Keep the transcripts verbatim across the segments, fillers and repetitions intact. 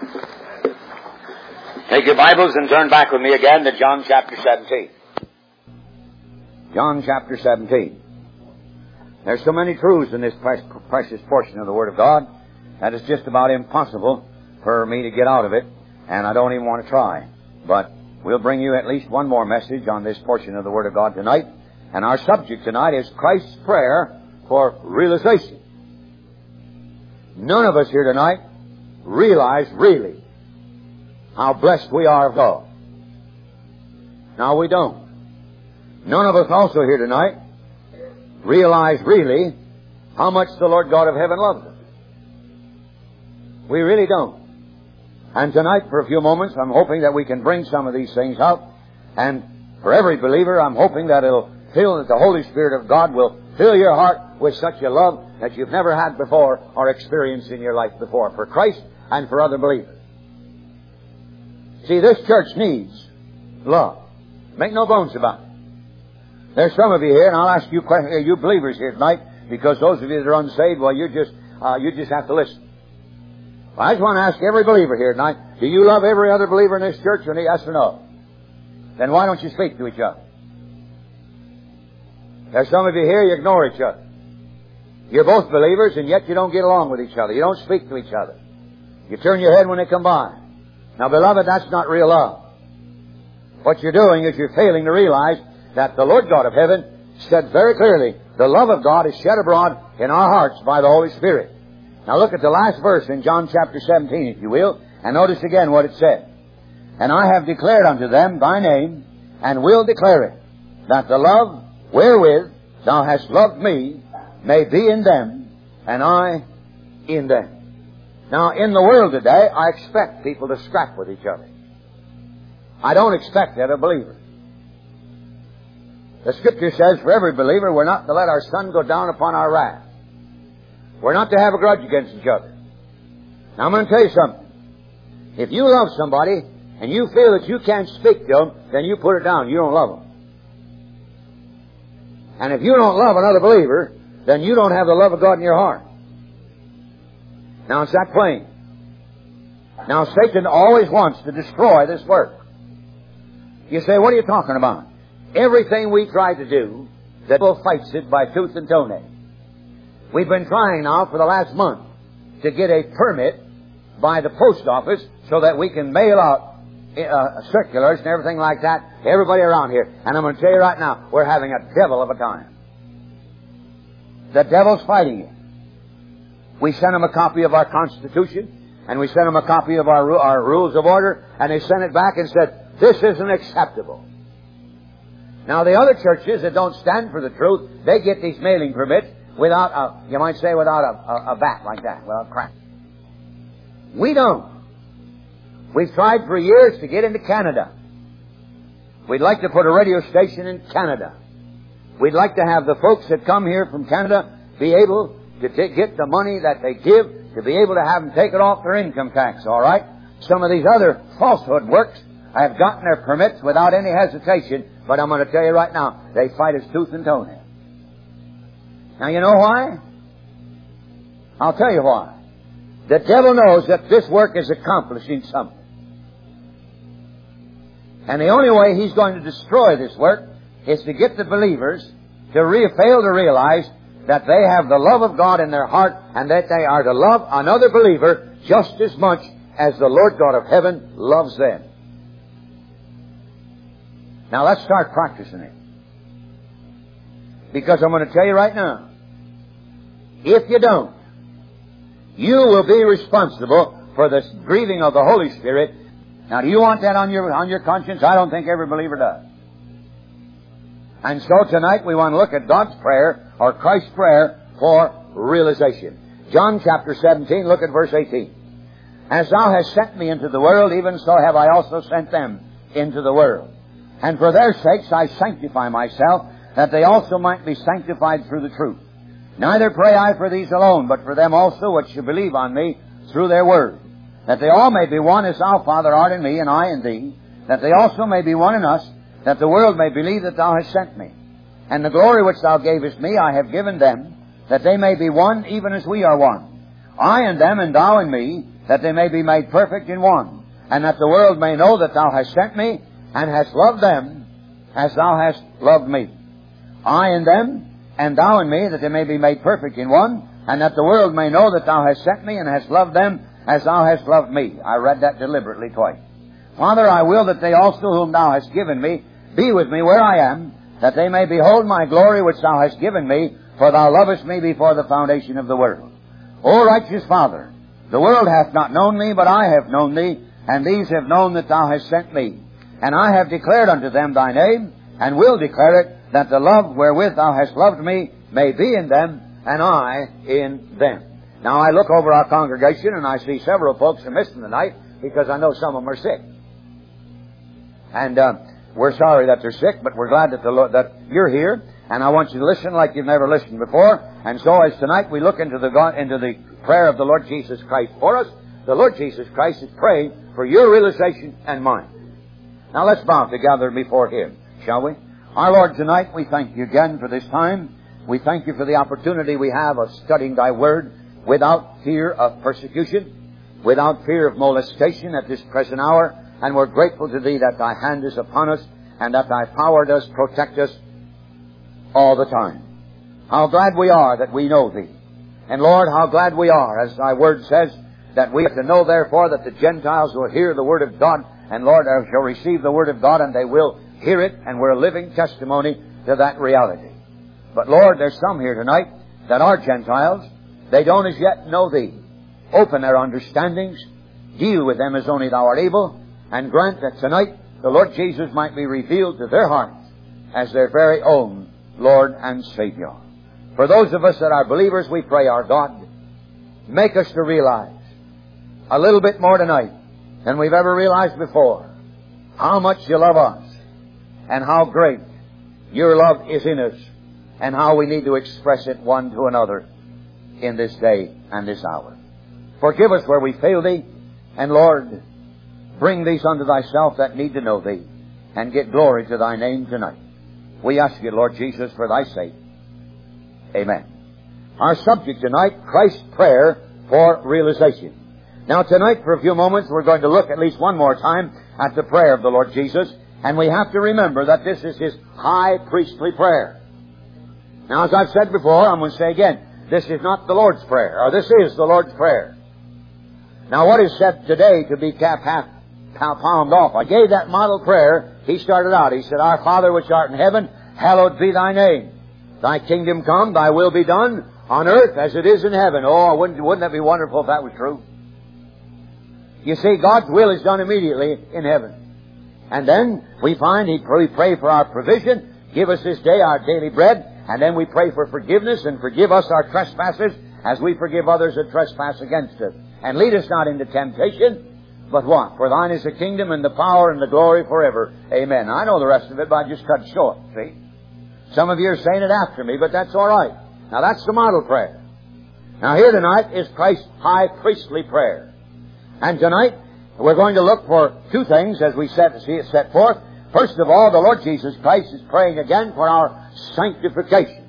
Take your Bibles and turn back with me again to John chapter seventeen. John chapter seventeen. There's so many truths in this precious portion of the Word of God that it's just about impossible for me to get out of it, and I don't even want to try. But we'll bring you at least one more message on this portion of the Word of God tonight, and our subject tonight is Christ's prayer for realization. None of us here tonight realize really how blessed we are of God. Now, we don't. None of us also here tonight realize really how much the Lord God of heaven loves us. We really don't. And tonight, for a few moments, I'm hoping that we can bring some of these things out. And for every believer, I'm hoping that it'll feel that the Holy Spirit of God will fill your heart with such a love that you've never had before or experienced in your life before for Christ and for other believers. See, this church needs love. Make no bones about it. There's some of you here, and I'll ask you, you believers here tonight, because those of you that are unsaved, well, you just uh, you just have to listen. Well, I just want to ask every believer here tonight, do you love every other believer in this church? Or yes or no? Then why don't you speak to each other? There's some of you here, you ignore each other. You're both believers, and yet you don't get along with each other. You don't speak to each other. You turn your head when they come by. Now, beloved, that's not real love. What you're doing is you're failing to realize that the Lord God of heaven said very clearly, the love of God is shed abroad in our hearts by the Holy Spirit. Now look at the last verse in John chapter seventeen, if you will, and notice again what it said. And I have declared unto them thy name, and will declare it, that the love wherewith thou hast loved me may be in them, and I in them. Now, in the world today, I expect people to scrap with each other. I don't expect that of believers. The Scripture says for every believer, we're not to let our sun go down upon our wrath. We're not to have a grudge against each other. Now, I'm going to tell you something. If you love somebody and you feel that you can't speak to them, then you put it down. You don't love them. And if you don't love another believer, then you don't have the love of God in your heart. Now, it's that plain. Now, Satan always wants to destroy this work. You say, what are you talking about? Everything we try to do, the devil fights it by tooth and toenail. We've been trying now for the last month to get a permit by the post office so that we can mail out uh, circulars and everything like that to everybody around here. And I'm going to tell you right now, we're having a devil of a time. The devil's fighting it. We sent them a copy of our Constitution, and we sent them a copy of our, our Rules of Order, and they sent it back and said, this isn't acceptable. Now, the other churches that don't stand for the truth, they get these mailing permits without a, you might say, without a, a, a bat like that, without a crack. We don't. We've tried for years to get into Canada. We'd like to put a radio station in Canada. We'd like to have the folks that come here from Canada be able to t- get the money that they give, to be able to have them take it off their income tax, all right? Some of these other falsehood works have gotten their permits without any hesitation, but I'm going to tell you right now, they fight us tooth and toenail. Now, you know why? I'll tell you why. The devil knows that this work is accomplishing something. And the only way he's going to destroy this work is to get the believers to re- fail to realize that they have the love of God in their heart and that they are to love another believer just as much as the Lord God of heaven loves them. Now let's start practicing it. Because I'm going to tell you right now, if you don't, you will be responsible for the grieving of the Holy Spirit. Now, do you want that on your on your conscience? I don't think every believer does. And so tonight we want to look at God's prayer, or Christ's prayer, for realization. John chapter seventeen, look at verse eighteen. As thou hast sent me into the world, even so have I also sent them into the world. And for their sakes I sanctify myself, that they also might be sanctified through the truth. Neither pray I for these alone, but for them also which shall believe on me through their word, that they all may be one as thou, Father, art in me, and I in thee, that they also may be one in us, that the world may believe that thou hast sent me. And the glory which thou gavest me I have given them, that they may be one even as we are one. I and them, and thou and me, that they may be made perfect in one, and that the world may know that Thou hast sent me, and hast loved them as Thou hast loved me. I in them, and Thou in me, that they may be made perfect in one, and that the world may know that Thou hast sent me, and hast loved them as Thou hast loved me. I read that deliberately twice. Father, I will that they also whom Thou hast given me be with me where I am, that they may behold my glory which Thou hast given me, for Thou lovest me before the foundation of the world. O righteous Father, the world hath not known me, but I have known Thee, and these have known that Thou hast sent me. And I have declared unto them Thy name, and will declare it, that the love wherewith Thou hast loved me may be in them, and I in them. Now I look over our congregation, and I see several folks are missing tonight, because I know some of them are sick. And uh, we're sorry that they're sick, but we're glad that, the Lord, that you're here, and I want you to listen like you've never listened before. And so as tonight we look into the God, into the prayer of the Lord Jesus Christ for us, the Lord Jesus Christ is praying for your realization and mine. Now let's bow together before Him, shall we? Our Lord, tonight we thank You again for this time. We thank You for the opportunity we have of studying Thy Word without fear of persecution, without fear of molestation at this present hour. And we're grateful to Thee that Thy hand is upon us, and that Thy power does protect us all the time. How glad we are that we know Thee. And Lord, how glad we are, as Thy Word says, that we have to know therefore that the Gentiles will hear the Word of God, and Lord, they shall receive the Word of God, and they will hear it, and we're a living testimony to that reality. But Lord, there's some here tonight that are Gentiles. They don't as yet know Thee. Open their understandings, deal with them as only Thou art able, and grant that tonight the Lord Jesus might be revealed to their hearts as their very own Lord and Savior. For those of us that are believers, we pray, our God, make us to realize a little bit more tonight than we've ever realized before how much You love us, and how great Your love is in us, and how we need to express it one to another in this day and this hour. Forgive us where we fail Thee, and Lord, bring these unto Thyself that need to know Thee, and get glory to Thy name tonight. We ask You, Lord Jesus, for Thy sake. Amen. Our subject tonight, Christ's prayer for realization. Now tonight, for a few moments, we're going to look at least one more time at the prayer of the Lord Jesus, and we have to remember that this is His high priestly prayer. Now, as I've said before, I'm going to say again, this is not the Lord's Prayer, or this is the Lord's Prayer. Now, what is said today to be cap half palmed off? I gave that model prayer. He started out. He said, Our Father which art in heaven, hallowed be Thy name. Thy kingdom come, Thy will be done, on earth as it is in heaven. Oh, wouldn't, wouldn't that be wonderful if that was true? You see, God's will is done immediately in heaven. And then we find He we pray for our provision. Give us this day our daily bread. And then we pray for forgiveness, and forgive us our trespasses as we forgive others that trespass against us. And lead us not into temptation, but what? For Thine is the kingdom and the power and the glory forever. Amen. I know the rest of it, but I just cut short, see? Some of you are saying it after me, but that's all right. Now that's the model prayer. Now here tonight is Christ's high priestly prayer. And tonight we're going to look for two things as we set, see it set forth. First of all, the Lord Jesus Christ is praying again for our sanctification.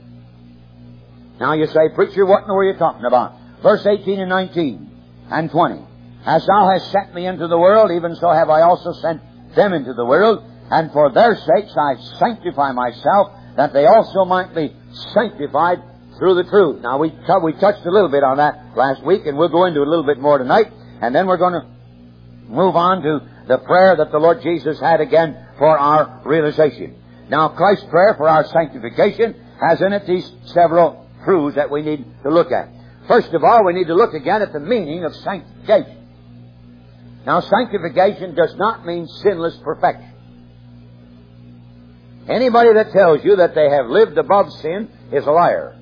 Now you say, Preacher, what in the world are you talking about? Verse eighteen and nineteen and twenty. As Thou hast sent me into the world, even so have I also sent them into the world. And for their sakes I sanctify myself, that they also might be sanctified through the truth. Now we, t- we touched a little bit on that last week, and we'll go into it a little bit more tonight. And then we're going to move on to the prayer that the Lord Jesus had again for our realization. Now, Christ's prayer for our sanctification has in it these several truths that we need to look at. First of all, we need to look again at the meaning of sanctification. Now, sanctification does not mean sinless perfection. Anybody that tells you that they have lived above sin is a liar.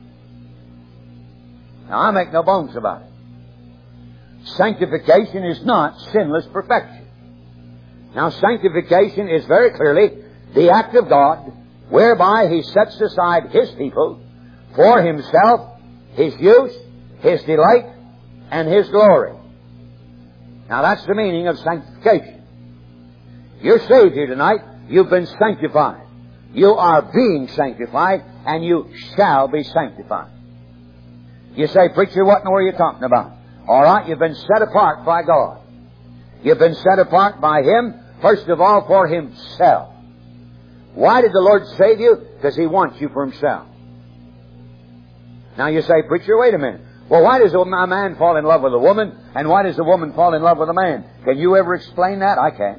Now, I make no bones about it. Sanctification is not sinless perfection. Now, sanctification is very clearly the act of God whereby He sets aside His people for Himself, His use, His delight, and His glory. Now, that's the meaning of sanctification. You're saved here tonight. You've been sanctified. You are being sanctified, and you shall be sanctified. You say, Preacher, what in the world are you talking about? All right, you've been set apart by God. You've been set apart by Him, first of all, for Himself. Why did the Lord save you? Because He wants you for Himself. Now you say, preacher, wait a minute. Well, why does a man fall in love with a woman, and why does a woman fall in love with a man? Can you ever explain that? I can't.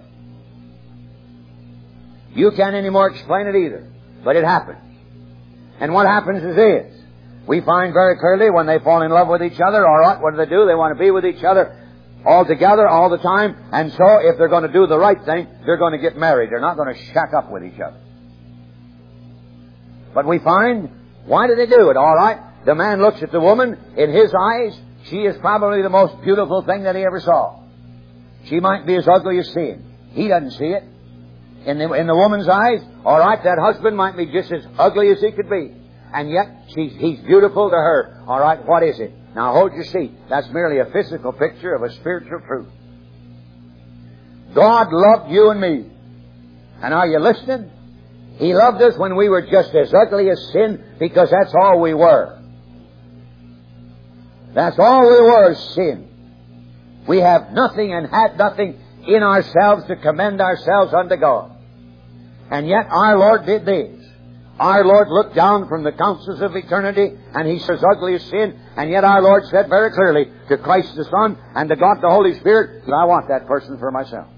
You can't anymore explain it either. But it happens. And what happens is this. We find very clearly when they fall in love with each other, all right, what do they do? They want to be with each other all together, all the time. And so if they're going to do the right thing, they're going to get married. They're not going to shack up with each other. But we find, why do they do it? All right, the man looks at the woman. In his eyes, she is probably the most beautiful thing that he ever saw. She might be as ugly as sin. He doesn't see it. In the, in the woman's eyes, all right, that husband might be just as ugly as he could be. And yet, she's, he's beautiful to her. All right, what is it? Now, hold your seat. That's merely a physical picture of a spiritual truth. God loved you and me. And are you listening? He loved us when we were just as ugly as sin, because that's all we were. That's all we were, is sin. We have nothing and had nothing in ourselves to commend ourselves unto God. And yet our Lord did this. Our Lord looked down from the councils of eternity, and He says ugly as sin, and yet our Lord said very clearly to Christ the Son and to God the Holy Spirit, I want that person for myself.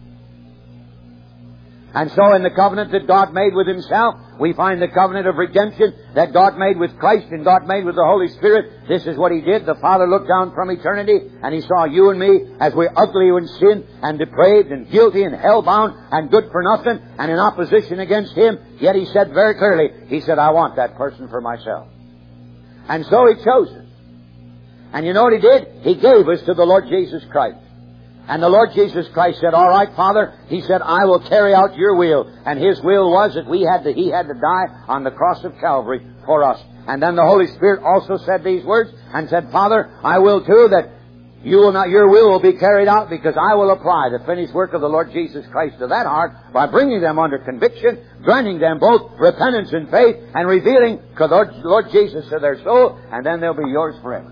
And so in the covenant that God made with Himself, we find the covenant of redemption that God made with Christ and God made with the Holy Spirit. This is what He did. The Father looked down from eternity and He saw you and me as we're ugly in sin and depraved and guilty and hell-bound and good for nothing and in opposition against Him. Yet He said very clearly, He said, I want that person for myself. And so He chose us. And you know what He did? He gave us to the Lord Jesus Christ. And the Lord Jesus Christ said, all right, Father, He said, I will carry out your will. And His will was that we had to, He had to die on the cross of Calvary for us. And then the Holy Spirit also said these words and said, Father, I will too that you will not, your will will be carried out, because I will apply the finished work of the Lord Jesus Christ to that heart by bringing them under conviction, granting them both repentance and faith, and revealing the Lord, Lord Jesus to their soul, and then they'll be yours forever.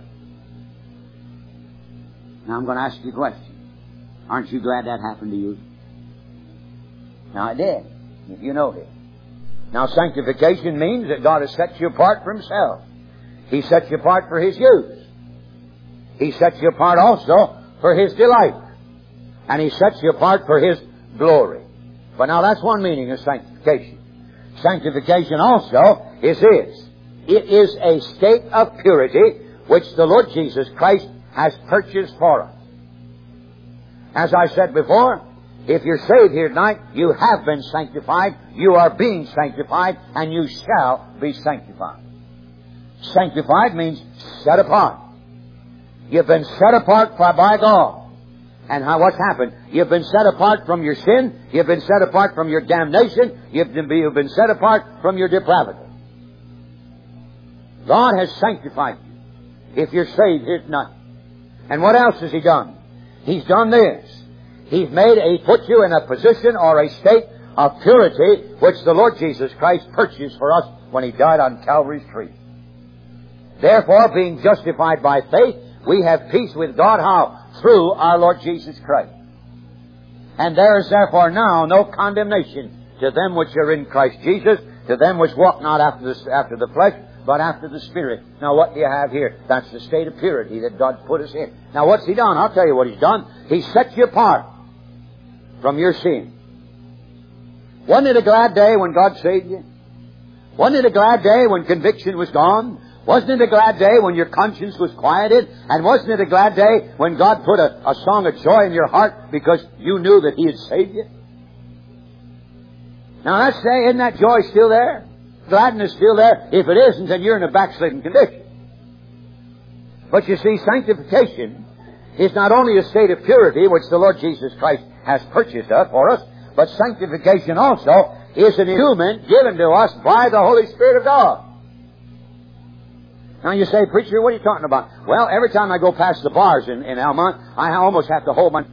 Now I'm going to ask you a question. Aren't you glad that happened to you? Now it did, if you know it. Now sanctification means that God has set you apart for Himself. He set you apart for His use. He sets you apart also for His delight. And He sets you apart for His glory. But now that's one meaning of sanctification. Sanctification also is this. It is a state of purity which the Lord Jesus Christ has purchased for us. As I said before, if you're saved here tonight, you have been sanctified, you are being sanctified, and you shall be sanctified. Sanctified means set apart. You've been set apart by God. And how, what's happened? You've been set apart from your sin, you've been set apart from your damnation, you've been, you've been set apart from your depravity. God has sanctified you if you're saved here tonight. And what else has He done? He's done this. He's made a, put you in a position or a state of purity which the Lord Jesus Christ purchased for us when He died on Calvary's tree. Therefore, being justified by faith, we have peace with God. How? Through our Lord Jesus Christ. And there is therefore now no condemnation to them which are in Christ Jesus, to them which walk not after the, after the flesh, but after the Spirit. Now what do you have here? That's the state of purity that God's put us in. Now what's He done? I'll tell you what He's done. He set you apart from your sin. Wasn't it a glad day when God saved you? Wasn't it a glad day when conviction was gone? Wasn't it a glad day when your conscience was quieted? And wasn't it a glad day when God put a, a song of joy in your heart because you knew that He had saved you? Now let's say, isn't that joy still there? Gladness still there? If it isn't, then you're in a backslidden condition. But you see, sanctification is not only a state of purity which the Lord Jesus Christ has purchased us for us, but sanctification also is an endowment given to us by the Holy Spirit of God. Now you say, preacher, what are you talking about? Well, every time I go past the bars in, in Almont, I almost have to hold my...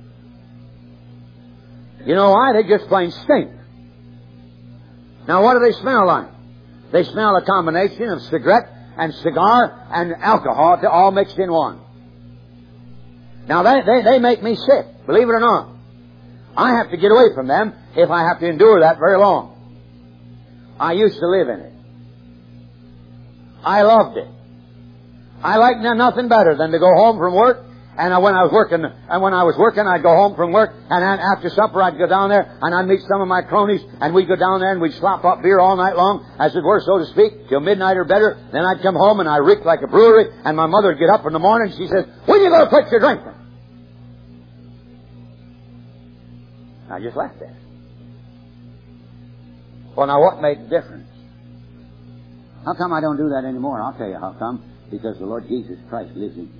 You know why? They just plain stink. Now what do they smell like? They smell a combination of cigarette and cigar and alcohol all mixed in one. Now, they, they, they make me sick, believe it or not. I have to get away from them if I have to endure that very long. I used to live in it. I loved it. I liked nothing better than to go home from work, and when I was working, and when I was working, I'd go home from work, and then after supper, I'd go down there, and I'd meet some of my cronies, and we'd go down there, and we'd slop up beer all night long, as it were, so to speak, till midnight or better. Then I'd come home, and I'd reek like a brewery, and my mother would get up in the morning, and she says, "When are you going to quit your drinking?" I just left that. Well, now what made the difference? How come I don't do that anymore? I'll tell you how come. Because the Lord Jesus Christ lives in me.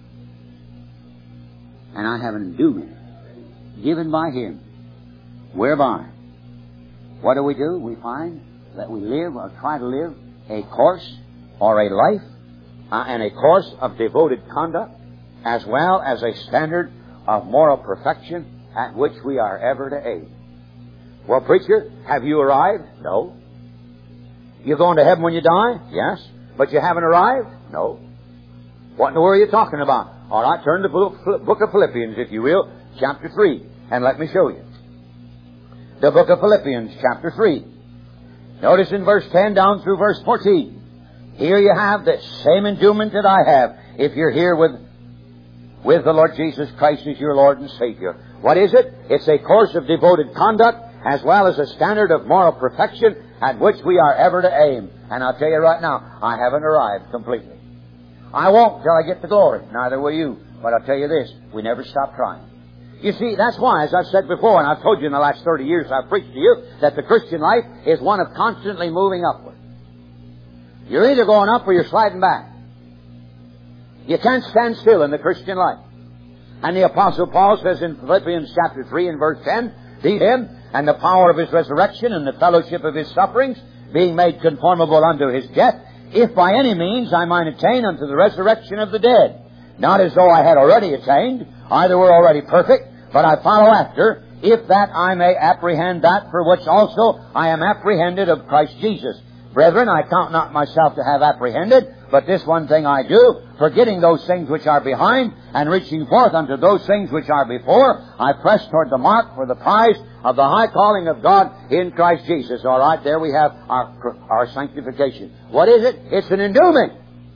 And I have an endowment given by Him. Whereby, what do we do? We find that we live or try to live a course or a life uh, and a course of devoted conduct, as well as a standard of moral perfection at which we are ever to aim. Well, preacher, have you arrived? No. You going to heaven when you die? Yes. But you haven't arrived? No. What in the world are you talking about? All right, turn to the book of Philippians, if you will, chapter three, and let me show you. The book of Philippians, chapter three. Notice in verse ten down through verse fourteen. Here you have the same endowment that I have if you're here with, with the Lord Jesus Christ as your Lord and Savior. What is it? It's a course of devoted conduct as well as a standard of moral perfection at which we are ever to aim. And I'll tell you right now, I haven't arrived completely. I won't till I get to glory. Neither will you. But I'll tell you this, we never stop trying. You see, that's why, as I've said before, and I've told you in the last thirty years I've preached to you, that the Christian life is one of constantly moving upward. You're either going up or you're sliding back. You can't stand still in the Christian life. And the Apostle Paul says in Philippians chapter three and verse ten, "See Him, and the power of His resurrection, and the fellowship of His sufferings, being made conformable unto His death, if by any means I might attain unto the resurrection of the dead. Not as though I had already attained, either were already perfect, but I follow after, if that I may apprehend that for which also I am apprehended of Christ Jesus. Brethren, I count not myself to have apprehended, but this one thing I do, forgetting those things which are behind, and reaching forth unto those things which are before, I press toward the mark for the prize of the high calling of God in Christ Jesus." All right, there we have our, our sanctification. What is it? It's an endowment.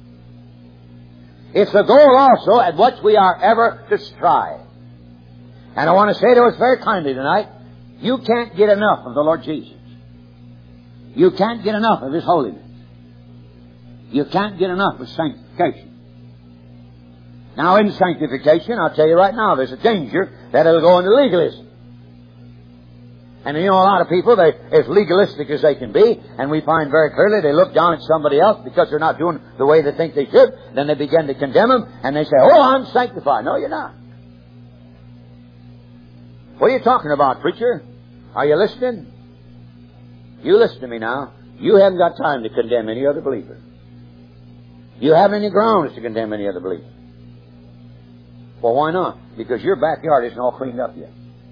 It's a goal also at which we are ever to strive. And I want to say to us very kindly tonight, you can't get enough of the Lord Jesus. You can't get enough of His holiness. You can't get enough of sanctification. Now, in sanctification, I'll tell you right now, there's a danger that it'll go into legalism. And you know, a lot of people, they're as legalistic as they can be, and we find very clearly they look down at somebody else because they're not doing the way they think they should. Then they begin to condemn them, and they say, "Oh, I'm sanctified." No, you're not. What are you talking about, preacher? Are you listening? You listen to me now. You haven't got time to condemn any other believer. You haven't any grounds to condemn any other believer. Well, why not? Because your backyard isn't all cleaned up yet.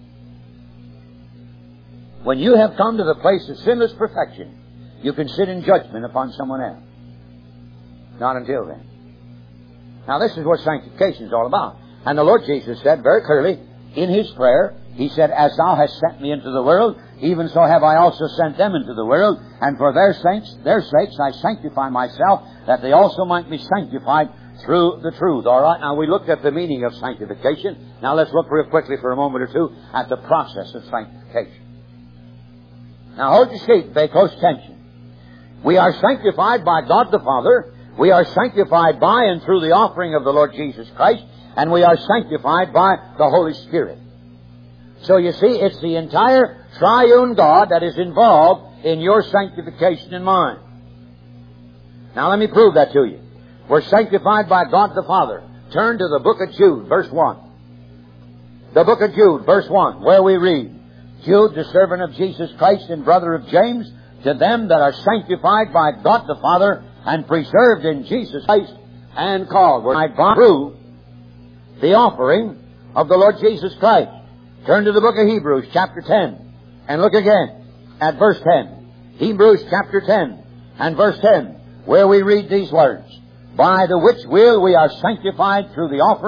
When you have come to the place of sinless perfection, you can sit in judgment upon someone else. Not until then. Now, this is what sanctification is all about. And the Lord Jesus said very clearly in His prayer, He said, "As thou hast sent me into the world, even so have I also sent them into the world. And for their sakes, their sakes I sanctify myself, that they also might be sanctified through the truth." All right, now we looked at the meaning of sanctification. Now let's look real quickly for a moment or two at the process of sanctification. Now hold your seat, pay close attention. We are sanctified by God the Father. We are sanctified by and through the offering of the Lord Jesus Christ. And we are sanctified by the Holy Spirit. So you see, it's the entire triune God that is involved in your sanctification and mine. Now let me prove that to you. We're sanctified by God the Father. Turn to the book of Jude, verse one. The book of Jude, verse one, where we read, "Jude, the servant of Jesus Christ and brother of James, to them that are sanctified by God the Father and preserved in Jesus Christ and called." We're by through the offering of the Lord Jesus Christ. Turn to the book of Hebrews, chapter ten, and look again at verse ten. Hebrews, chapter ten, and verse ten, where we read these words, "By the which will we are sanctified through the offering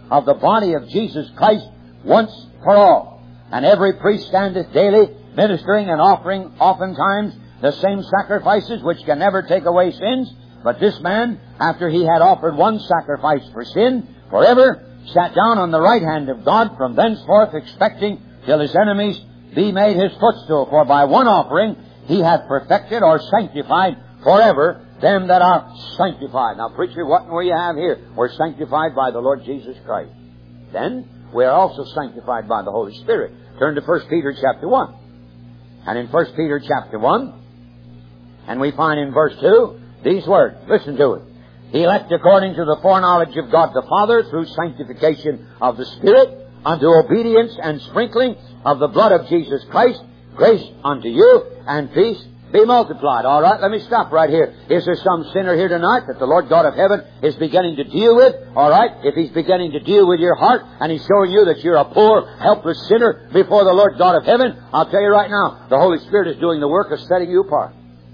of the body of Jesus Christ once for all. And every priest standeth daily, ministering and offering oftentimes the same sacrifices which can never take away sins. But this man, after he had offered one sacrifice for sin forever, sat down on the right hand of God, from thenceforth expecting till his enemies be made his footstool. For by one offering he hath perfected or sanctified forever them that are sanctified. Now, preacher, what will you have here? We're sanctified by the Lord Jesus Christ. Then we are also sanctified by the Holy Spirit. Turn to First Peter chapter one. And in First Peter chapter one, and we find in verse two these words. Listen to it. Elect according to the foreknowledge of God the Father, through sanctification of the Spirit, unto obedience and sprinkling of the blood of Jesus Christ, grace unto you, and peace be multiplied. All right, let me stop right here. Is there some sinner here tonight that the Lord God of heaven is beginning to deal with? All right, if He's beginning to deal with your heart, and He's showing you that you're a poor, helpless sinner before the Lord God of heaven, I'll tell you right now, the Holy Spirit is doing the work of setting you apart.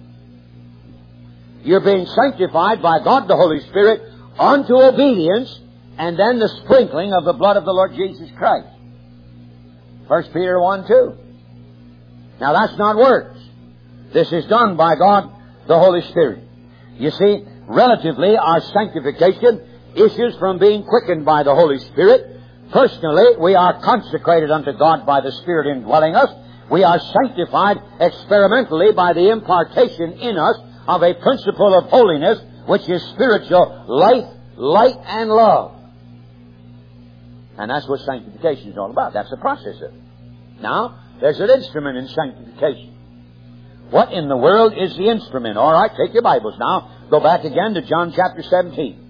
You're being sanctified by God the Holy Spirit unto obedience, and then the sprinkling of the blood of the Lord Jesus Christ. First Peter one two. Now that's not works. This is done by God the Holy Spirit. You see, relatively, our sanctification issues from being quickened by the Holy Spirit. Personally, we are consecrated unto God by the Spirit indwelling us. We are sanctified experimentally by the impartation in us of a principle of holiness, which is spiritual life, light, and love. And that's what sanctification is all about. That's the process of it. Now, there's an instrument in sanctification. What in the world is the instrument? All right, take your Bibles now. Go back again to John chapter seventeen.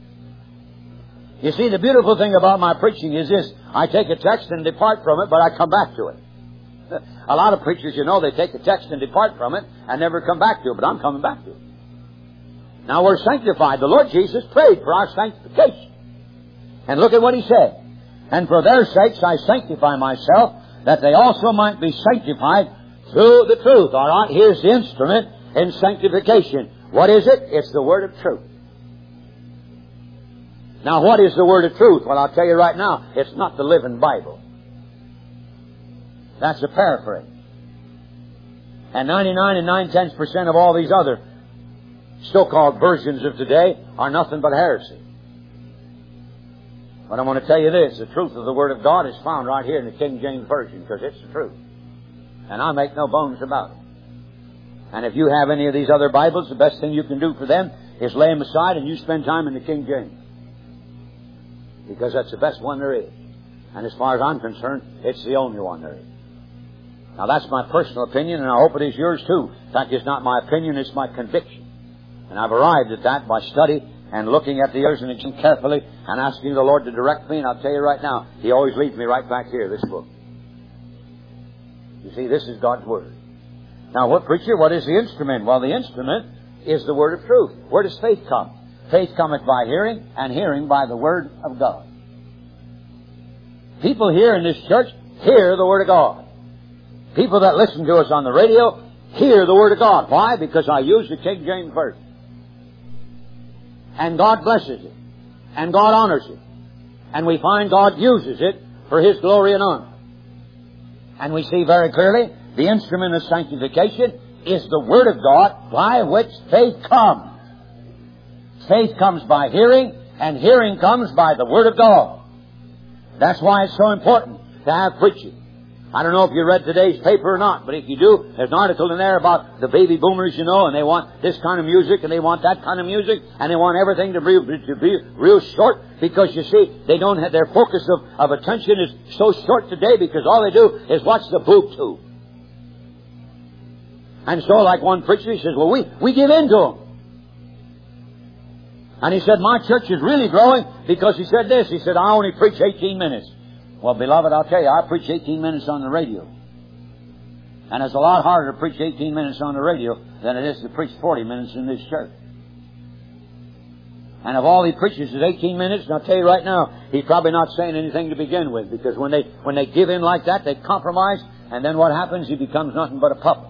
You see, the beautiful thing about my preaching is this. I take a text and depart from it, but I come back to it. A lot of preachers, you know, they take a text and depart from it and never come back to it, but I'm coming back to it. Now, we're sanctified. The Lord Jesus prayed for our sanctification. And look at what He said. And for their sakes I sanctify myself, that they also might be sanctified through the truth. All right, here's the instrument in sanctification. What is it? It's the Word of truth. Now, what is the Word of truth? Well, I'll tell you right now, it's not the Living Bible. That's a paraphrase. And ninety-nine and nine-tenths percent of all these other so-called versions of today are nothing but heresy. But I want to tell you this, the truth of the Word of God is found right here in the King James Version, because it's the truth. And I make no bones about it. And if you have any of these other Bibles, the best thing you can do for them is lay them aside and you spend time in the King James. Because that's the best one there is. And as far as I'm concerned, it's the only one there is. Now that's my personal opinion, and I hope it is yours too. In fact, it's not my opinion, it's my conviction. And I've arrived at that by study and looking at the others and again carefully and asking the Lord to direct me. And I'll tell you right now, He always leads me right back here, this book. You see, this is God's Word. Now, what, preacher, what is the instrument? Well, the instrument is the Word of truth. Where does faith come? Faith cometh by hearing, and hearing by the Word of God. People here in this church hear the Word of God. People that listen to us on the radio hear the Word of God. Why? Because I use the King James Version. And God blesses it. And God honors it. And we find God uses it for His glory and honor. And we see very clearly the instrument of sanctification is the Word of God by which faith comes. Faith comes by hearing, and hearing comes by the Word of God. That's why it's so important to have preaching. I don't know if you read today's paper or not, but if you do, there's an article in there about the baby boomers, you know, and they want this kind of music, and they want that kind of music, and they want everything to be, to be real short, because you see, they don't have, their focus of, of attention is so short today, because all they do is watch the boob tube. And so, like one preacher, he says, well, we, we give in to them. And he said, my church is really growing, because he said this, he said, I only preach eighteen minutes. Well, beloved, I'll tell you, I preach eighteen minutes on the radio. And it's a lot harder to preach eighteen minutes on the radio than it is to preach forty minutes in this church. And if all he preaches is eighteen minutes, and I'll tell you right now, he's probably not saying anything to begin with, because when they, when they give in like that, they compromise, and then what happens? He becomes nothing but a puppet.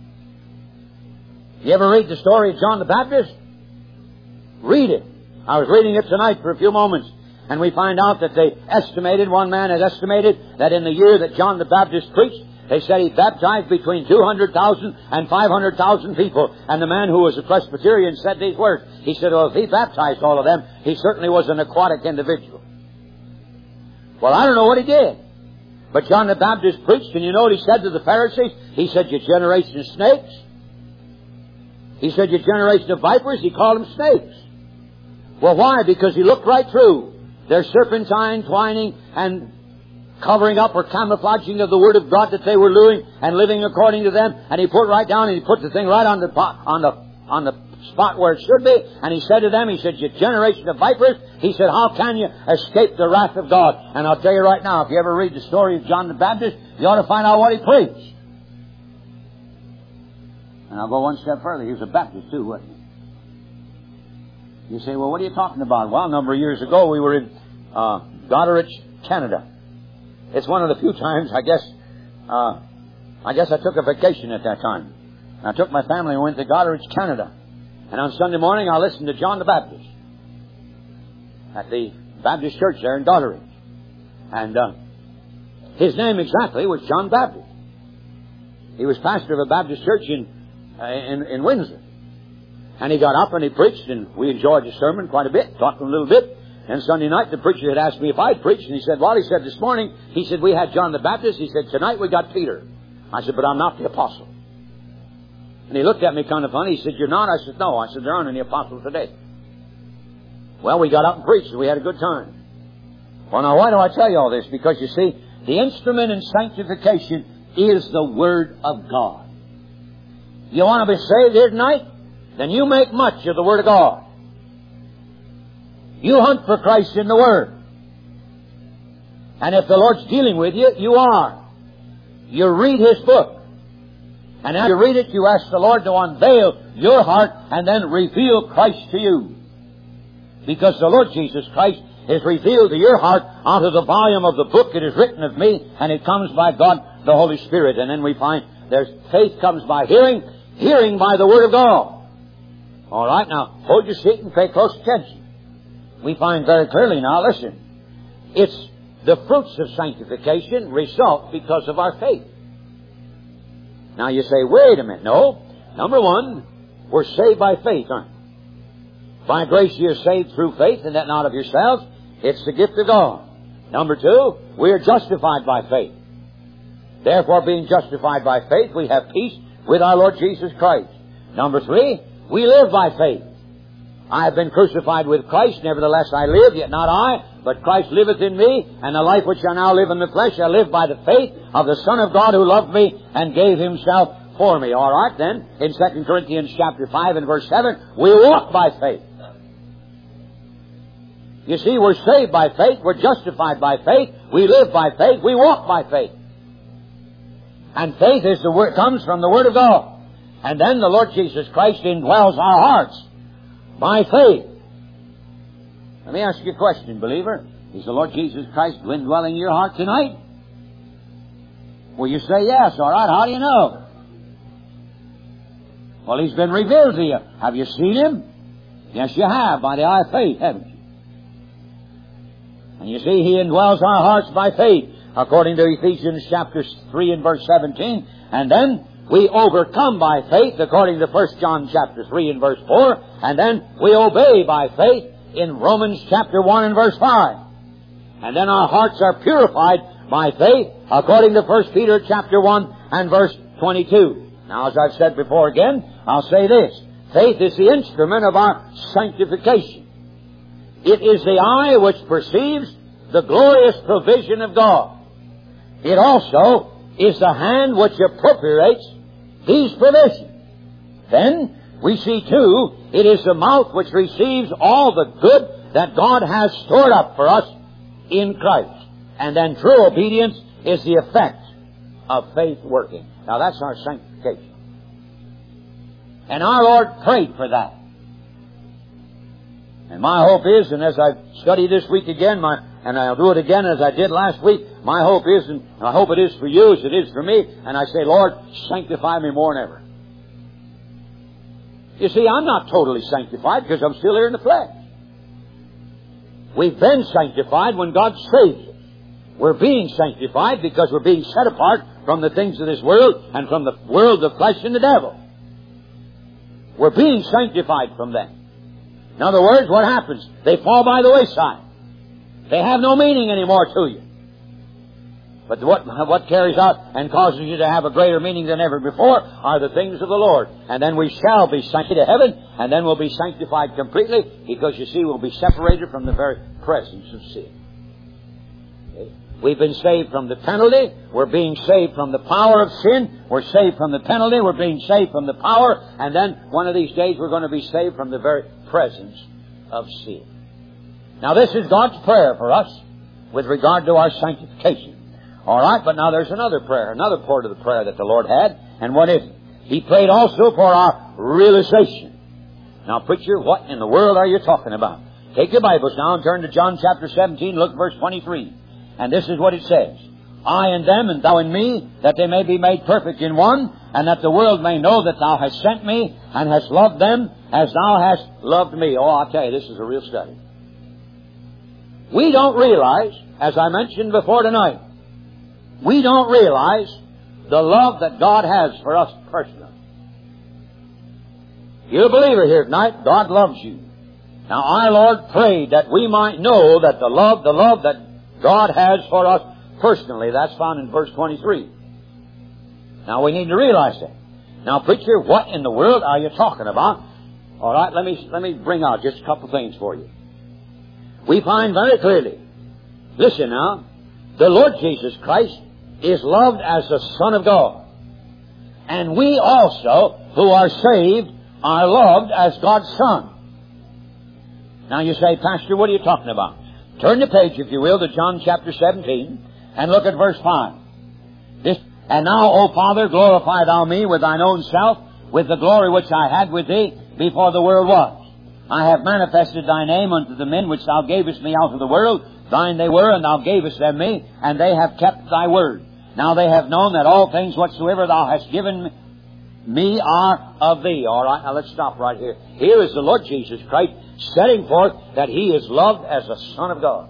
You ever read the story of John the Baptist? Read it. I was reading it tonight for a few moments. And we find out that they estimated, one man had estimated, that in the year that John the Baptist preached, they said he baptized between two hundred thousand and five hundred thousand people. And the man who was a Presbyterian said these words. He said, well, if he baptized all of them, he certainly was an aquatic individual. Well, I don't know what he did. But John the Baptist preached, and you know what he said to the Pharisees? He said, you generation of snakes. He said, you generation of vipers. He called them snakes. Well, why? Because he looked right through their serpentine, twining, and covering up or camouflaging of the Word of God that they were doing and living according to them. And he put right down and he put the thing right on the on the on the spot where it should be. And he said to them, he said, you generation of vipers. He said, how can you escape the wrath of God? And I'll tell you right now, if you ever read the story of John the Baptist, you ought to find out what he preached. And I'll go one step further. He was a Baptist too, wasn't he? You say, well, what are you talking about? Well, a number of years ago, we were in uh, Goderich, Canada. It's one of the few times, I guess, uh, I guess I took a vacation at that time. I took my family and went to Goderich, Canada. And on Sunday morning, I listened to John the Baptist at the Baptist church there in Goderich. And uh, his name exactly was John Baptist. He was pastor of a Baptist church in, uh, in, in Windsor. And he got up and he preached, and we enjoyed the sermon quite a bit, talked a little bit. And Sunday night, the preacher had asked me if I'd preached, and he said, well, he said, this morning, he said, we had John the Baptist. He said, tonight we got Peter. I said, but I'm not the apostle. And he looked at me kind of funny. He said, you're not? I said, no. I said, there aren't any apostles today. Well, we got up and preached, and we had a good time. Well, now, why do I tell you all this? Because, you see, the instrument in sanctification is the Word of God. You want to be saved here tonight? Then you make much of the Word of God. You hunt for Christ in the Word. And if the Lord's dealing with you, you are. You read His book. And as you read it, you ask the Lord to unveil your heart and then reveal Christ to you. Because the Lord Jesus Christ is revealed to your heart out of the volume of the book it is written of me, and it comes by God the Holy Spirit. And then we find there's faith comes by hearing, hearing by the Word of God. All right, now, hold your seat and pay close attention. We find very clearly now, listen, it's the fruits of sanctification result because of our faith. Now you say, wait a minute. No. Number one, we're saved by faith, aren't we? By grace you are saved through faith, and that not of yourselves. It's the gift of God. Number two, we are justified by faith. Therefore, being justified by faith, we have peace with our Lord Jesus Christ. Number three, we live by faith. I have been crucified with Christ, nevertheless I live, yet not I, but Christ liveth in me, and the life which I now live in the flesh, I live by the faith of the Son of God who loved me and gave Himself for me. All right, then, in Second Corinthians chapter five and verse seven, we walk by faith. You see, we're saved by faith, we're justified by faith, we live by faith, we walk by faith. And faith is the word, comes from the Word of God. And then the Lord Jesus Christ indwells our hearts by faith. Let me ask you a question, believer. Is the Lord Jesus Christ indwelling your heart tonight? Well, you say yes. All right, how do you know? Well, He's been revealed to you. Have you seen Him? Yes, you have, by the eye of faith, haven't you? And you see, He indwells our hearts by faith, according to Ephesians chapter three and verse seventeen. And then we overcome by faith, according to First John chapter three and verse four. And then we obey by faith in Romans chapter one and verse five. And then our hearts are purified by faith, according to First Peter chapter one and verse twenty-two. Now, as I've said before again, I'll say this. Faith is the instrument of our sanctification. It is the eye which perceives the glorious provision of God. It also is the hand which appropriates these provisions. Then we see, too, it is the mouth which receives all the good that God has stored up for us in Christ. And then true obedience is the effect of faith working. Now that's our sanctification. And our Lord prayed for that. And my hope is, and as I study this week again, my and I'll do it again as I did last week, my hope is, and I hope it is for you as it is for me, and I say, Lord, sanctify me more than ever. You see, I'm not totally sanctified because I'm still here in the flesh. We've been sanctified when God saved us. We're being sanctified because we're being set apart from the things of this world and from the world of flesh and the devil. We're being sanctified from them. In other words, what happens? They fall by the wayside. They have no meaning anymore to you. But what, what carries out and causes you to have a greater meaning than ever before are the things of the Lord. And then we shall be sanctified to heaven, and then we'll be sanctified completely, because you see, we'll be separated from the very presence of sin. Okay? We've been saved from the penalty. We're being saved from the power of sin. We're saved from the penalty. We're being saved from the power. And then one of these days we're going to be saved from the very presence of sin. Now this is God's prayer for us with regard to our sanctification. All right, but now there's another prayer, another part of the prayer that the Lord had. And what is it? He prayed also for our realization. Now preacher, what in the world are you talking about? Take your Bibles now and turn to John chapter seventeen, look verse twenty-three. And this is what it says. I in them and thou in me, that they may be made perfect in one, and that the world may know that thou hast sent me and hast loved them as thou hast loved me. Oh, I'll tell you, this is a real study. We don't realize, as I mentioned before tonight, we don't realize the love that God has for us personally. You're a believer here tonight. God loves you. Now our Lord prayed that we might know that the love, the love that God has for us personally. That's found in verse twenty-three. Now we need to realize that. Now preacher, what in the world are you talking about? All right, let me, let me bring out just a couple things for you. We find very clearly, listen now, the Lord Jesus Christ is loved as the Son of God. And we also, who are saved, are loved as God's Son. Now you say, Pastor, what are you talking about? Turn the page, if you will, to John chapter seventeen, and look at verse five. This, and now, O Father, glorify thou me with thine own self, with the glory which I had with thee before the world was. I have manifested thy name unto the men which thou gavest me out of the world. Thine they were, and thou gavest them me, and they have kept thy word. Now they have known that all things whatsoever thou hast given me are of thee. All right, now let's stop right here. Here is the Lord Jesus Christ setting forth that He is loved as the Son of God.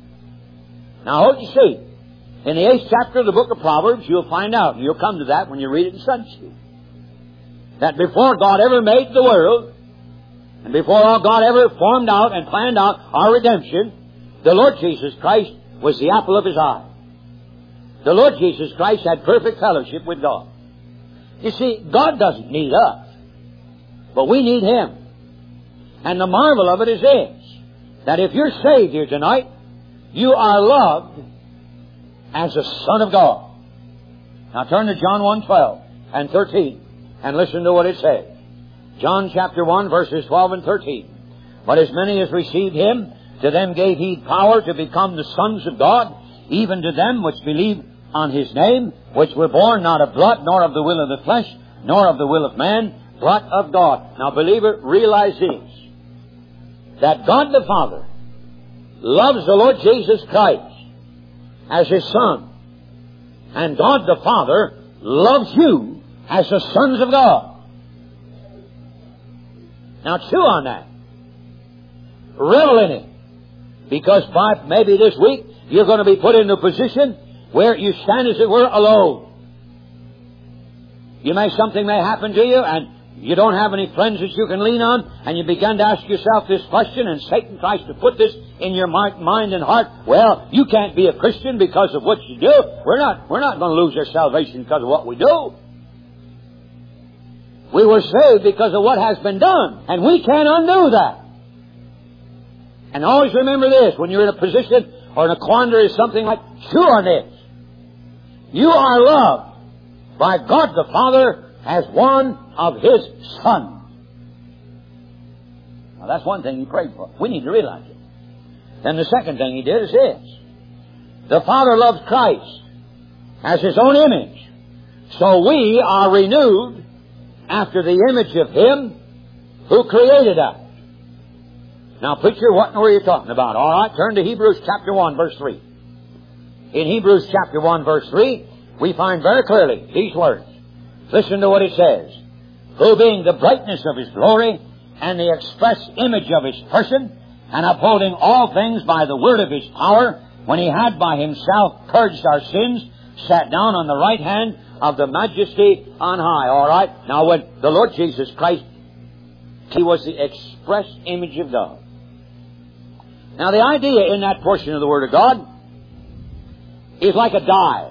Now, what you see, in the eighth chapter of the book of Proverbs, you'll find out, and you'll come to that when you read it in Sunday school, that before God ever made the world, and before all God ever formed out and planned out our redemption, the Lord Jesus Christ was the apple of His eye. The Lord Jesus Christ had perfect fellowship with God. You see, God doesn't need us, but we need Him. And the marvel of it is this, that if you're saved here tonight, you are loved as a Son of God. Now turn to John one twelve and thirteen and listen to what it says. John chapter one, verses twelve and thirteen. But as many as received Him, to them gave He power to become the sons of God, even to them which believe on His name, which were born not of blood, nor of the will of the flesh, nor of the will of man, but of God. Now, believer, realize this, that God the Father loves the Lord Jesus Christ as His Son, and God the Father loves you as the sons of God. Now, chew on that. Revel in it. Because by maybe this week, you're going to be put in a position where you stand, as it were, alone. You may, something may happen to you, and you don't have any friends that you can lean on, and you begin to ask yourself this question, and Satan tries to put this in your mind and heart. Well, you can't be a Christian because of what you do. We're not, we're not going to lose our salvation because of what we do. We were saved because of what has been done, and we can't undo that. And always remember this, when you're in a position or in a quandary or something like, chew on this. You are loved by God the Father as one of His sons. Now that's one thing He prayed for. We need to realize it. Then the second thing He did is this. The Father loves Christ as His own image. So we are renewed after the image of Him who created us. Now, preacher, what were you talking about? All right, turn to Hebrews chapter one, verse three. In Hebrews chapter one, verse three, we find very clearly these words. Listen to what it says. Who being the brightness of His glory and the express image of His person, and upholding all things by the word of His power, when He had by Himself purged our sins, sat down on the right hand of the Majesty on high. All right? Now, when the Lord Jesus Christ, He was the express image of God. Now, the idea in that portion of the Word of God is like a die.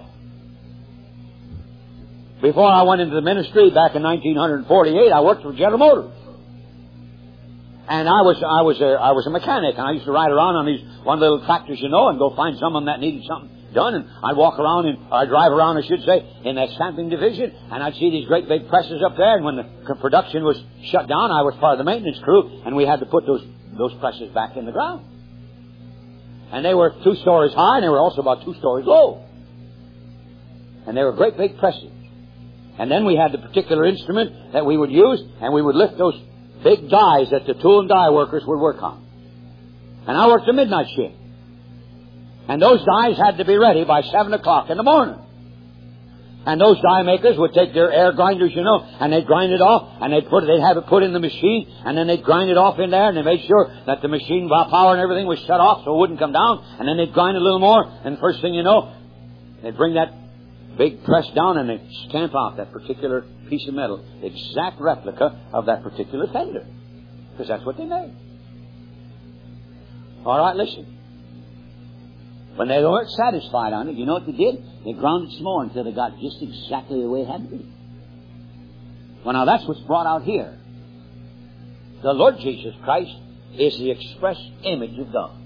Before I went into the ministry back in nineteen forty-eight, I worked for General Motors. And I was I was a I was a mechanic, and I used to ride around on these one little tractors, you know, and go find someone that needed something done, and I'd walk around and or I'd drive around, I should say, in that stamping division, and I'd see these great big presses up there. And when the production was shut down, I was part of the maintenance crew, and we had to put those those presses back in the ground. And they were two stories high, and they were also about two stories low. And they were great big presses. And then we had the particular instrument that we would use, and we would lift those big dies that the tool and die workers would work on. And I worked a midnight shift. And those dies had to be ready by seven o'clock in the morning. And those die makers would take their air grinders, you know, and they'd grind it off, and they'd put it, they'd have it put in the machine, and then they'd grind it off in there, and they made sure that the machine power and everything was shut off so it wouldn't come down, and then they'd grind a little more, and the first thing you know, they'd bring that big press down, and they stamp out that particular piece of metal, the exact replica of that particular fender, because that's what they made. All right, listen. When they weren't satisfied on it, you know what they did? They ground it some more until they got just exactly the way it had to be. Well, now that's what's brought out here. The Lord Jesus Christ is the express image of God.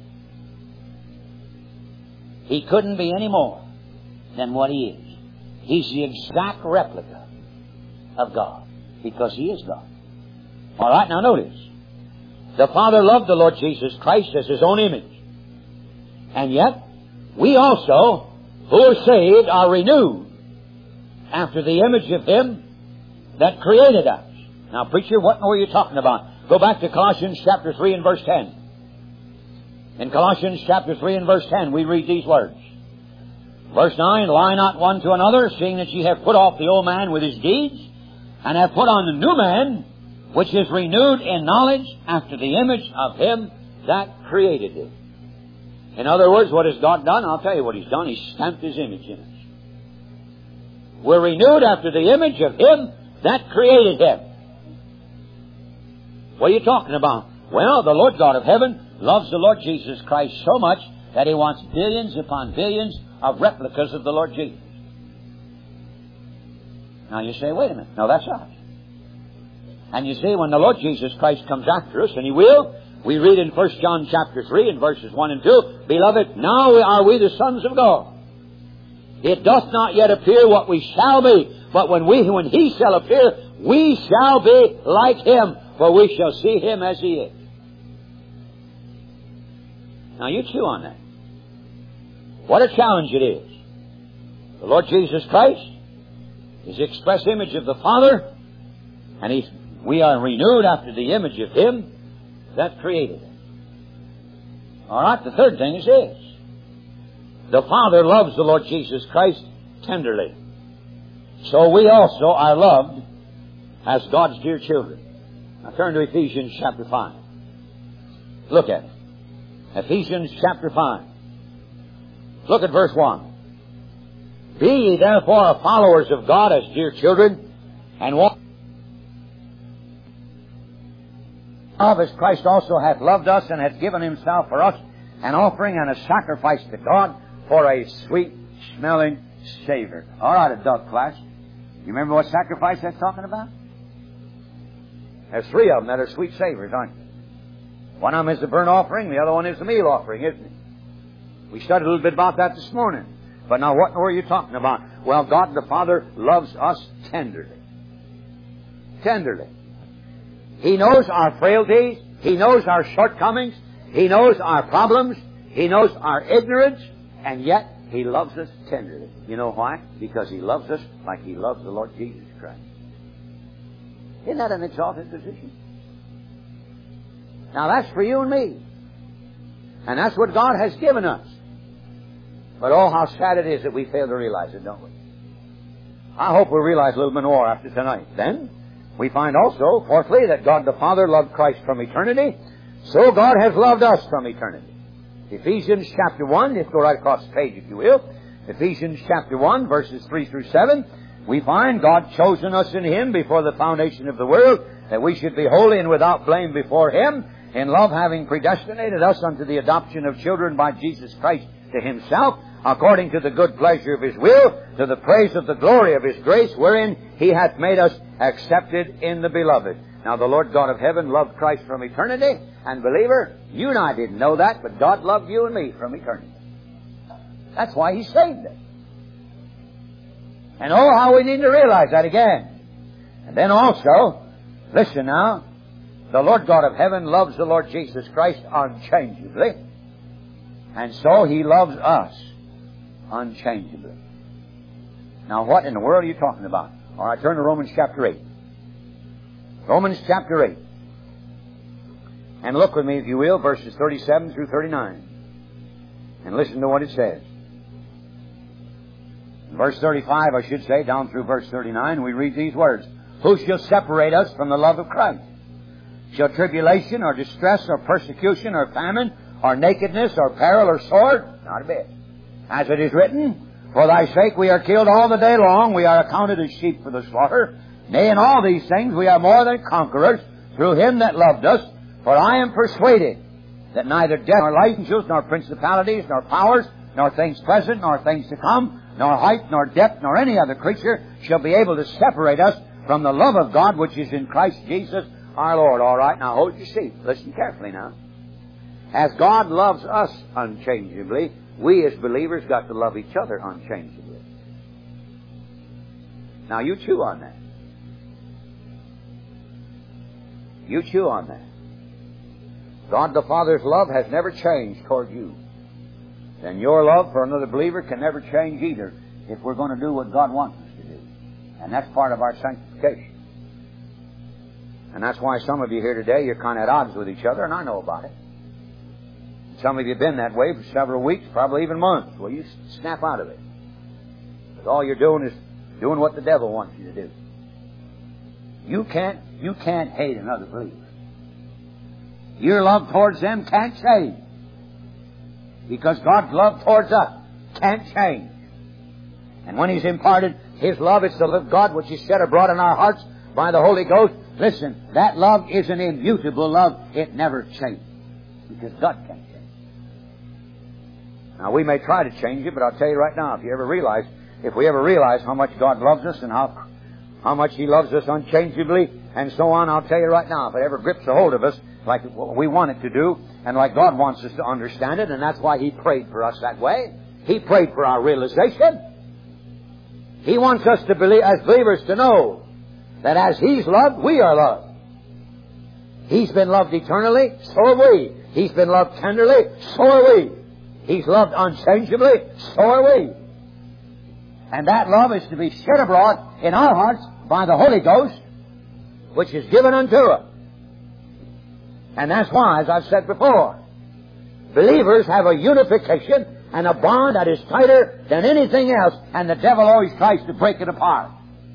He couldn't be any more than what He is. He's the exact replica of God, because He is God. All right, now notice. The Father loved the Lord Jesus Christ as His own image. And yet, we also, who are saved, are renewed after the image of Him that created us. Now, preacher, what are you talking about? Go back to Colossians chapter three and verse ten. In Colossians chapter three and verse ten, we read these words. Verse nine, lie not one to another, seeing that ye have put off the old man with his deeds, and have put on the new man, which is renewed in knowledge after the image of Him that created him. In other words, what has God done? I'll tell you what He's done. He's stamped His image in us. We're renewed after the image of Him that created Him. What are you talking about? Well, the Lord God of heaven loves the Lord Jesus Christ so much that He wants billions upon billions of replicas of the Lord Jesus. Now you say, wait a minute. No, that's us. And you see, when the Lord Jesus Christ comes after us, and He will, we read in First John chapter three and verses one and two, Beloved, now are we the sons of God. It doth not yet appear what we shall be, but when we, when He shall appear, we shall be like Him, for we shall see Him as He is. Now you chew on that. What a challenge it is. The Lord Jesus Christ is the express image of the Father, and He's, we are renewed after the image of Him that created Him. All right, the third thing is this. The Father loves the Lord Jesus Christ tenderly. So we also are loved as God's dear children. Now turn to Ephesians chapter five. Look at it. Ephesians chapter five. Look at verse one. Be ye therefore followers of God as dear children, and walk as Christ also hath loved us, and hath given Himself for us, an offering and a sacrifice to God for a sweet smelling savor. All right, adult class. You remember what sacrifice that's talking about? There's three of them that are sweet savors, aren't there? One of them is the burnt offering, the other one is the meal offering, isn't it? We studied a little bit about that this morning. But now what were you talking about? Well, God the Father loves us tenderly. Tenderly. He knows our frailties. He knows our shortcomings. He knows our problems. He knows our ignorance. And yet, He loves us tenderly. You know why? Because He loves us like He loves the Lord Jesus Christ. Isn't that an exalted position? Now that's for you and me. And that's what God has given us. But oh, how sad it is that we fail to realize it, don't we? I hope we'll realize a little bit more after tonight. Then, we find also, fourthly, that God the Father loved Christ from eternity, So God has loved us from eternity. Ephesians chapter one, just go right across the page if you will. Ephesians chapter one, verses three through seven. We find God chosen us in Him before the foundation of the world, that we should be holy and without blame before Him, in love having predestinated us unto the adoption of children by Jesus Christ to Himself, according to the good pleasure of His will, to the praise of the glory of His grace, wherein He hath made us accepted in the Beloved. Now the Lord God of heaven loved Christ from eternity, and believer, you and I didn't know that, but God loved you and me from eternity. That's why He saved us. And oh, how we need to realize that again. And then also, listen now, the Lord God of heaven loves the Lord Jesus Christ unchangeably, and so He loves us unchangeably. Now what in the world are you talking about? All right, turn to Romans chapter eight. Romans chapter eight. And look with me, if you will, verses thirty-seven through thirty-nine. And listen to what it says. In verse thirty-five, I should say, down through verse thirty-nine, we read these words. Who shall separate us from the love of Christ? Shall tribulation, or distress, or persecution, or famine, or nakedness, or peril, or sword? Not a bit. As it is written, for thy sake we are killed all the day long, we are accounted as sheep for the slaughter. Nay, in all these things we are more than conquerors through Him that loved us. For I am persuaded that neither death, nor life, angels, nor principalities, nor powers, nor things present, nor things to come, nor height, nor depth, nor any other creature shall be able to separate us from the love of God which is in Christ Jesus our Lord. All right, now hold your seat. Listen carefully now. As God loves us unchangeably, we as believers got to love each other unchangeably. Now you chew on that. You chew on that. God the Father's love has never changed toward you. Then your love for another believer can never change either if we're going to do what God wants us to do. And that's part of our sanctification. And that's why some of you here today, you're kind of at odds with each other, and I know about it. Some of you have been that way for several weeks, probably even months. Well, you snap out of it. Because all you're doing is doing what the devil wants you to do. You can't, you can't hate another believer. Your love towards them can't change. Because God's love towards us can't change. And when He's imparted His love, it's the love of God which is shed abroad in our hearts by the Holy Ghost. Listen, that love is an immutable love. It never changes. Because God can't change. Now, we may try to change it, but I'll tell you right now, if you ever realize, if we ever realize how much God loves us and how, how much He loves us unchangeably and so on, I'll tell you right now, if it ever grips a hold of us like we want it to do and like God wants us to understand it, and that's why He prayed for us that way. He prayed for our realization. He wants us to believe, as believers, to know that as He's loved, we are loved. He's been loved eternally, so are we. He's been loved tenderly, so are we. He's loved unchangeably, so are we. And that love is to be shed abroad in our hearts by the Holy Ghost, which is given unto us. And that's why, as I've said before, believers have a unification and a bond that is tighter than anything else, and the devil always tries to break it apart.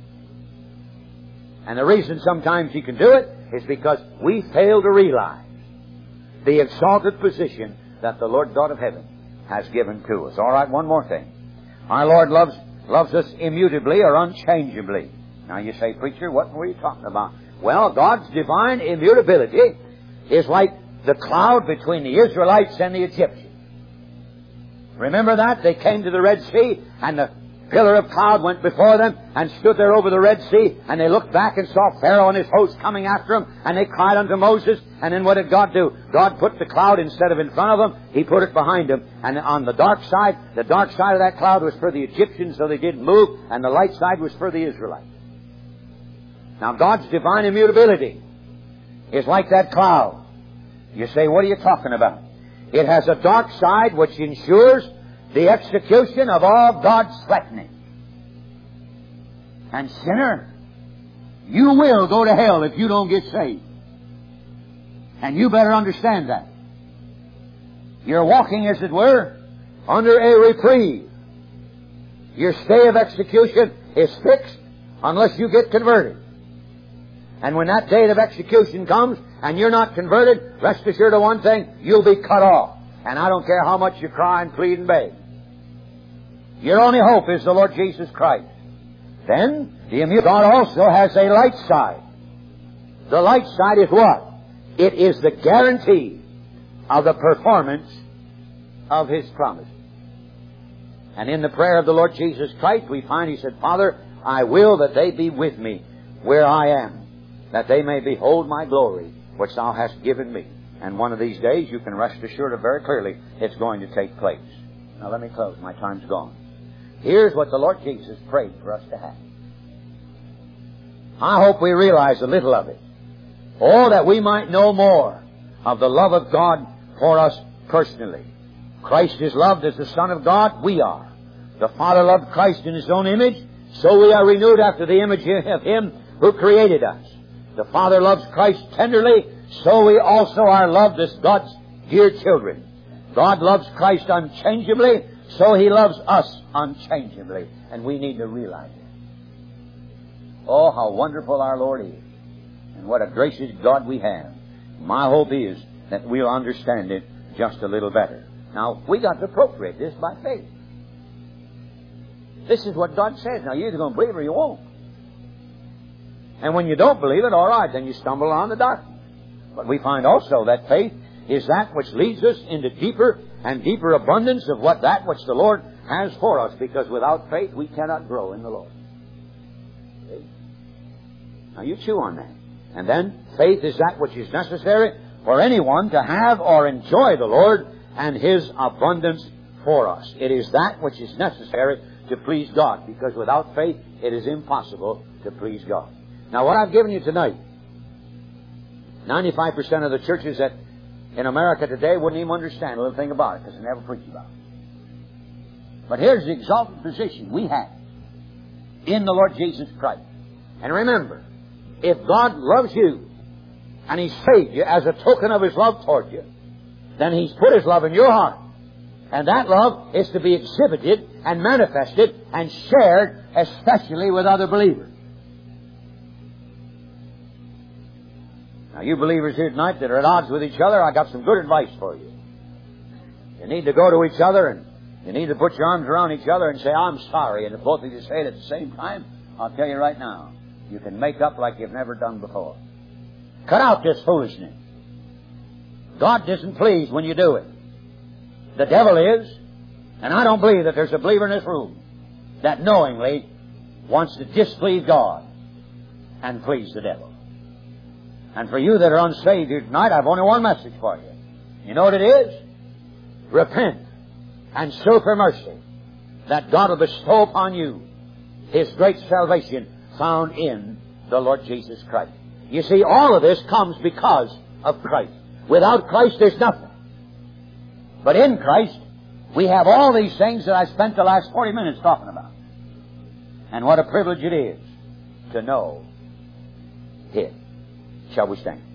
And the reason sometimes he can do it is because we fail to realize the exalted position that the Lord God of heaven has given to us. All right, one more thing. Our Lord loves loves us immutably or unchangeably. Now you say, preacher, what were you talking about? Well, God's divine immutability is like the cloud between the Israelites and the Egyptians. Remember that? They came to the Red Sea, and the pillar of cloud went before them and stood there over the Red Sea, and they looked back and saw Pharaoh and his host coming after them, and they cried unto Moses, and then what did God do? God put the cloud instead of in front of them, He put it behind them, and on the dark side, the dark side of that cloud was for the Egyptians, so they didn't move, and the light side was for the Israelites. Now God's divine immutability is like that cloud. You say, what are you talking about? It has a dark side which ensures the execution of all God's threatening. And sinner, you will go to hell if you don't get saved. And you better understand that. You're walking, as it were, under a reprieve. Your stay of execution is fixed unless you get converted. And when that date of execution comes and you're not converted, rest assured of one thing, you'll be cut off. And I don't care how much you cry and plead and beg. Your only hope is the Lord Jesus Christ. Then, the immune God also has a light side. The light side is what? It is the guarantee of the performance of His promise. And in the prayer of the Lord Jesus Christ, we find He said, Father, I will that they be with me where I am, that they may behold my glory, which Thou hast given me. And one of these days, you can rest assured of very clearly, it's going to take place. Now let me close. My time's gone. Here's what the Lord Jesus prayed for us to have. I hope we realize a little of it. Oh, that we might know more of the love of God for us personally. Christ is loved as the Son of God. We are. The Father loved Christ in His own image, so we are renewed after the image of Him who created us. The Father loves Christ tenderly, so we also are loved as God's dear children. God loves Christ unchangeably, so He loves us unchangeably. And we need to realize it. Oh, how wonderful our Lord is. And what a gracious God we have. My hope is that we'll understand it just a little better. Now, we got to appropriate this by faith. This is what God says. Now, you're either going to believe it or you won't. And when you don't believe it, all right, then you stumble on the darkness. But we find also that faith is that which leads us into deeper and deeper abundance of what that which the Lord has for us. Because without faith, we cannot grow in the Lord. See? Now, you chew on that. And then, faith is that which is necessary for anyone to have or enjoy the Lord and His abundance for us. It is that which is necessary to please God, because without faith it is impossible to please God. Now, what I've given you tonight, ninety-five percent of the churches that in America today wouldn't even understand a little thing about it because they never preach about it. But here's the exalted position we have in the Lord Jesus Christ. And remember, if God loves you and He saved you as a token of His love toward you, then He's put His love in your heart. And that love is to be exhibited and manifested and shared, especially with other believers. Now, you believers here tonight that are at odds with each other, I got some good advice for you. You need to go to each other and you need to put your arms around each other and say, I'm sorry. And if both of you say it at the same time, I'll tell you right now, you can make up like you've never done before. Cut out this foolishness. God isn't pleased when you do it. The devil is. And I don't believe that there's a believer in this room that knowingly wants to displease God and please the devil. And for you that are unsaved here tonight, I've only one message for you. You know what it is? Repent and sue for mercy, that God will bestow upon you His great salvation found in the Lord Jesus Christ. You see, all of this comes because of Christ. Without Christ, there's nothing. But in Christ, we have all these things that I spent the last forty minutes talking about. And what a privilege it is to know Him. Shall we stand?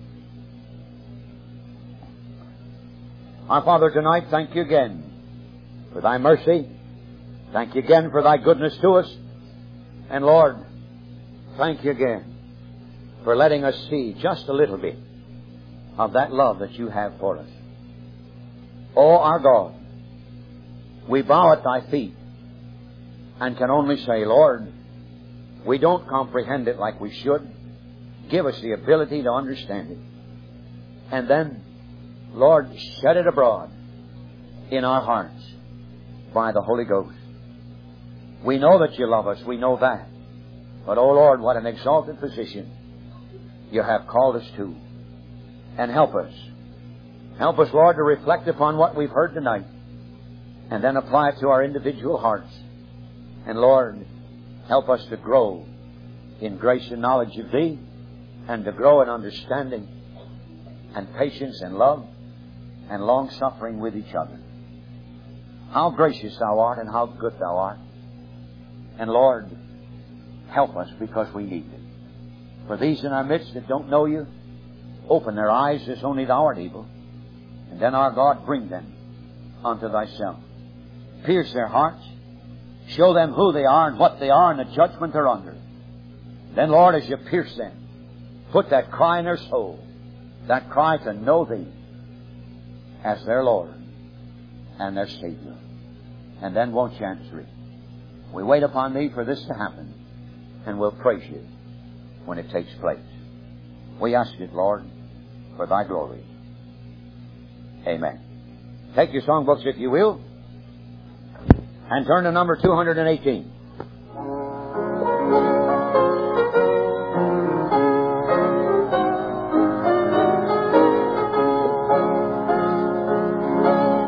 Our Father, tonight, thank You again for Thy mercy. Thank You again for Thy goodness to us. And Lord, thank You again for letting us see just a little bit of that love that You have for us. Oh, our God, we bow at Thy feet and can only say, Lord, we don't comprehend it like we should. Give us the ability to understand it. And then, Lord, shed it abroad in our hearts by the Holy Ghost. We know that You love us. We know that. But, oh Lord, what an exalted position You have called us to. And help us. Help us, Lord, to reflect upon what we've heard tonight and then apply it to our individual hearts. And, Lord, help us to grow in grace and knowledge of Thee, and to grow in understanding and patience and love and long-suffering with each other. How gracious Thou art and how good Thou art. And Lord, help us because we need it. For these in our midst that don't know You, open their eyes as only Thou art able. And then, our God, bring them unto Thyself. Pierce their hearts. Show them who they are and what they are and the judgment they're under. Then, Lord, as You pierce them, put that cry in their soul, that cry to know Thee as their Lord and their Savior. And then won't you answer it? We wait upon Thee for this to happen, and we'll praise You when it takes place. We ask it, Lord, for Thy glory. Amen. Take your songbooks, if you will, and turn to number two hundred eighteen.